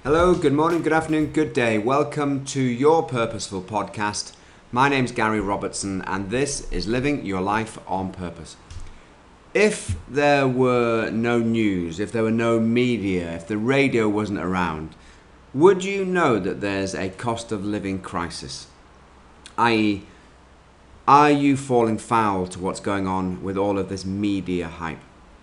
Hello, good morning, good afternoon, good day. Welcome to your Purposeful Podcast. My name's Gary Robertson and this is Living Your Life on Purpose. If there were no news, if there were no media, if the radio wasn't around, would you know that there's a cost of living crisis? I.e., are you falling foul to what's going on with all of this media hype?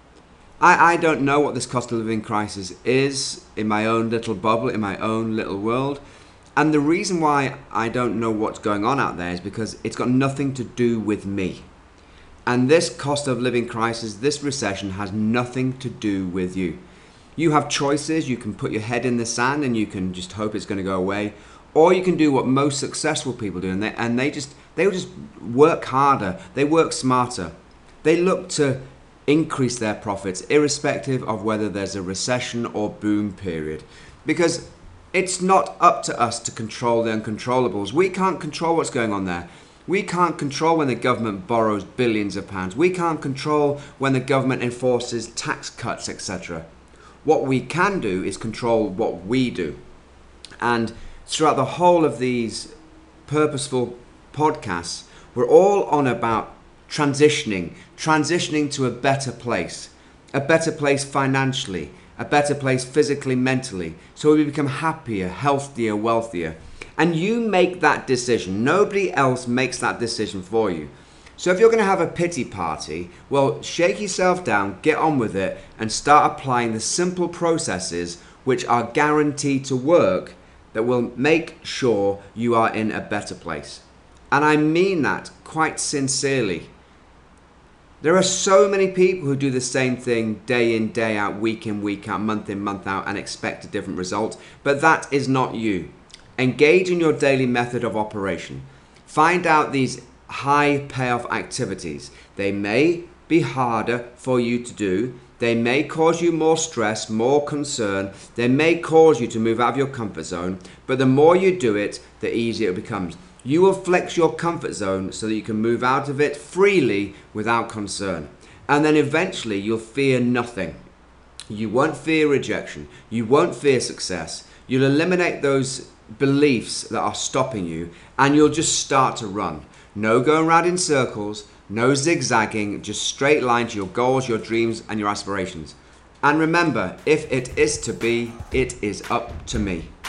I don't know what this cost of living crisis is in my own little bubble, in my own little world. And the reason why I don't know what's going on out there is because it's got nothing to do with me. And this cost of living crisis, this recession has nothing to do with you. You have choices. You can put your head in the sand and you can just hope it's going to go away. Or you can do what most successful people do and they will just work harder. They work smarter. They look to increase their profits irrespective of whether there's a recession or boom period, because it's not up to us to control the uncontrollables. We can't control what's going on there. We can't control when the government borrows billions of pounds. We can't control when the government enforces tax cuts, etc. What we can do is control what we do. And throughout the whole of these purposeful podcasts, we're all on about transitioning to a better place financially, a better place physically, mentally, so we become happier, healthier, wealthier. And you make that decision. Nobody else makes that decision for you. So if you're going to have a pity party, well, shake yourself down, get on with it, and start applying the simple processes which are guaranteed to work that will make sure you are in a better place. And I mean that quite sincerely. There are so many people who do the same thing day in, day out, week in, week out, month in, month out, and expect a different result. But that is not you. Engage in your daily method of operation. Find out these high payoff activities. They may be harder for you to do. They may cause you more stress, more concern. They may cause you to move out of your comfort zone. But the more you do it, the easier it becomes. You will flex your comfort zone so that you can move out of it freely without concern. And then eventually you'll fear nothing. You won't fear rejection. You won't fear success. You'll eliminate those beliefs that are stopping you and you'll just start to run. No going around in circles, no zigzagging, just straight line to your goals, your dreams and your aspirations. And remember, if it is to be, it is up to me.